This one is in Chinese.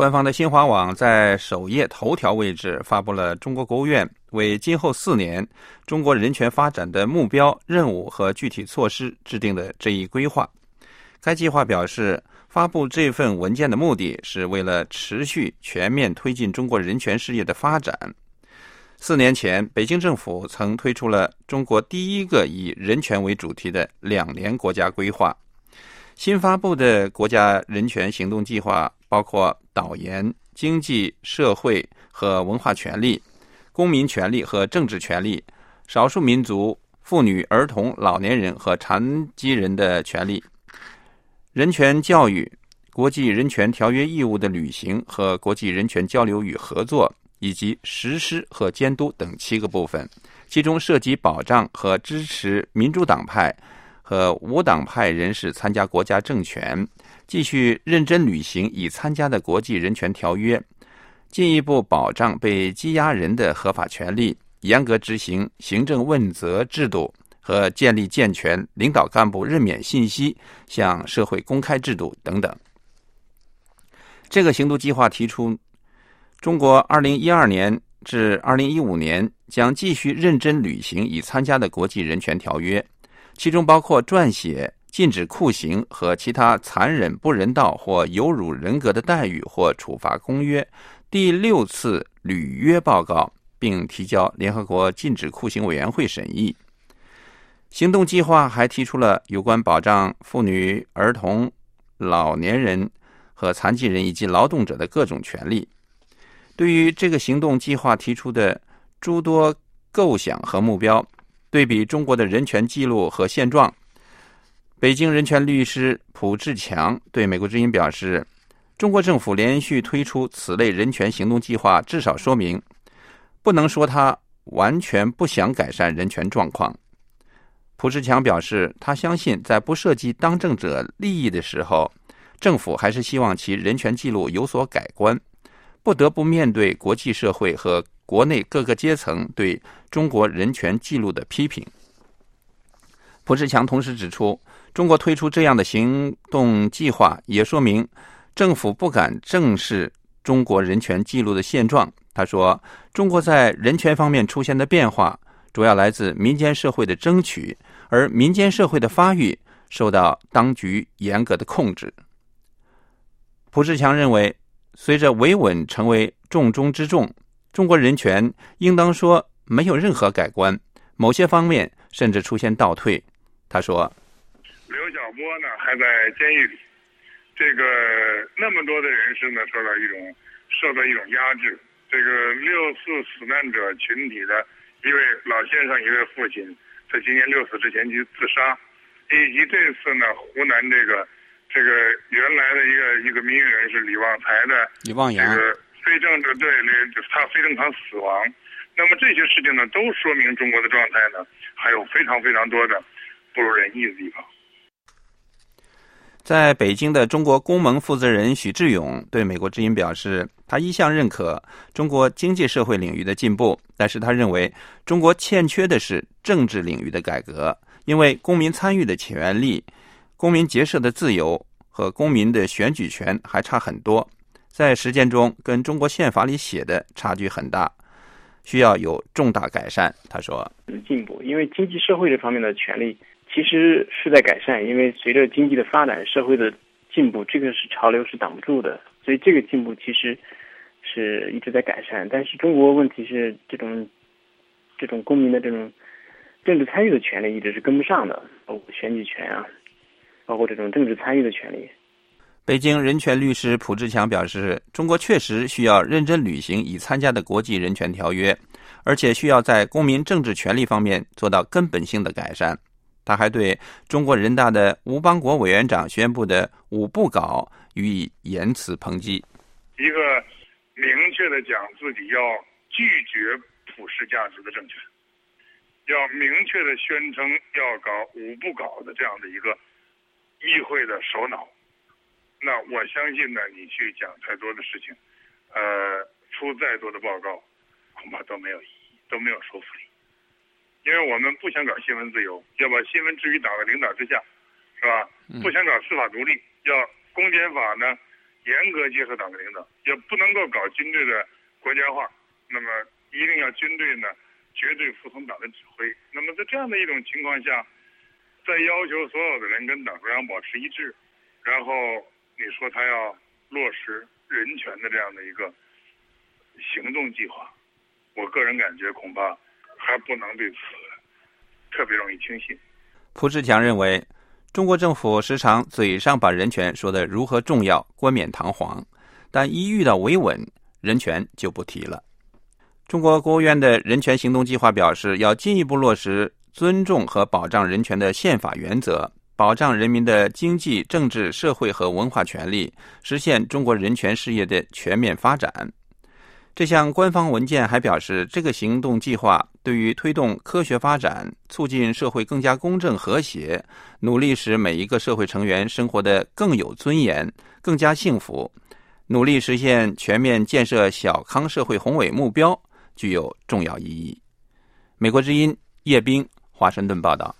官方的新华网在首页头条位置发布了中国国务院为今后4年中国人权发展的目标、任务和具体措施制定的这一规划。该计划表示，发布这份文件的目的是为了持续全面推进中国人权事业的发展。4年前，北京政府曾推出了中国第一个以人权为主题的2年国家规划。新发布的国家人权行动计划包括导言、经济、社会和文化权利、公民权利和政治权利、少数民族、妇女、儿童、老年人和残疾人的权利、人权教育、国际人权条约义务的履行和国际人权交流与合作，以及实施和监督等7个部分，其中涉及保障和支持民主党派和无党派人士参加国家政权，继续认真履行已参加的国际人权条约，进一步保障被羁押人的合法权利，严格执行行政问责制度和建立健全领导干部任免信息向社会公开制度等等。这个行动计划提出，中国2012年至2015年将继续认真履行已参加的国际人权条约，其中包括撰写禁止酷刑和其他残忍、不人道或有辱人格的待遇或处罚公约第6次履约报告，并提交联合国禁止酷刑委员会审议。行动计划还提出了有关保障妇女、儿童、老年人和残疾人以及劳动者的各种权利。对于这个行动计划提出的诸多构想和目标，对比中国的人权记录和现状，北京人权律师蒲志强对美国之音表示，中国政府连续推出此类人权行动计划，至少说明不能说他完全不想改善人权状况。蒲志强表示，他相信在不涉及当政者利益的时候，政府还是希望其人权记录有所改观，不得不面对国际社会和国内各个阶层对中国人权记录的批评。蒲志强同时指出，中国推出这样的行动计划，也说明政府不敢正视中国人权记录的现状。他说，中国在人权方面出现的变化，主要来自民间社会的争取，而民间社会的发育受到当局严格的控制。蒲志强认为，随着维稳成为重中之重，中国人权应当说没有任何改观，某些方面甚至出现倒退。他说， 刘晓波呢还在监狱里，这个那么多的人士呢受到一种压制，这个6·4死难者群体的一位老先生一位父亲在今年6死之前去自杀，以及这次呢湖南这个原来的一个民运人士李旺财的这个非正常死亡。那么这些事情呢都说明中国的状态呢还有非常非常多的不如人意的地方。 在北京的中国工盟负责人许志勇对美国之音表示，他一向认可中国经济社会领域的进步，但是他认为中国欠缺的是政治领域的改革，因为公民参与的权利、公民结社的自由和公民的选举权还差很多，在实践中跟中国宪法里写的差距很大，需要有重大改善。他说， 进步，因为经济社会这方面的权利其实是在改善，因为随着经济的发展，社会的进步，这个是潮流，是挡不住的，所以这个进步其实是一直在改善。但是中国问题是这种公民的这种政治参与的权利一直是跟不上的，包括选举权啊，包括这种政治参与的权利。 北京人权律师蒲志强表示，中国确实需要认真履行已参加的国际人权条约，而且需要在公民政治权利方面做到根本性的改善。他还对中国人大的吴邦国委员长宣布的5不稿予以严词抨击。 一个明确的讲自己要拒绝普世价值的政权，要明确的宣称要搞5不稿的这样的一个议会的首脑。那我相信呢，你去讲太多的事情，出再多的报告，恐怕都没有意义，都没有说服力。因为我们不想搞新闻自由，要把新闻置于党的领导之下，是吧？不想搞司法独立，要公检法呢严格结合党的领导，也不能够搞军队的国家化。那么一定要军队呢绝对服从党的指挥。那么在这样的一种情况下，在要求所有的人跟党中央保持一致，然后你说他要落实人权的这样的一个行动计划，我个人感觉恐怕还不能对此特别容易轻信。 蒲志强认为，中国政府时常嘴上把人权说得如何重要，冠冕堂皇，但一遇到维稳，人权就不提了。中国国务院的人权行动计划表示，要进一步落实尊重和保障人权的宪法原则，保障人民的经济、政治、社会和文化权利，实现中国人权事业的全面发展。这项官方文件还表示，这个行动计划对于推动科学发展、促进社会更加公正和谐，努力使每一个社会成员生活得更有尊严、更加幸福，努力实现全面建设小康社会宏伟目标，具有重要意义。美国之音叶冰华盛顿报道。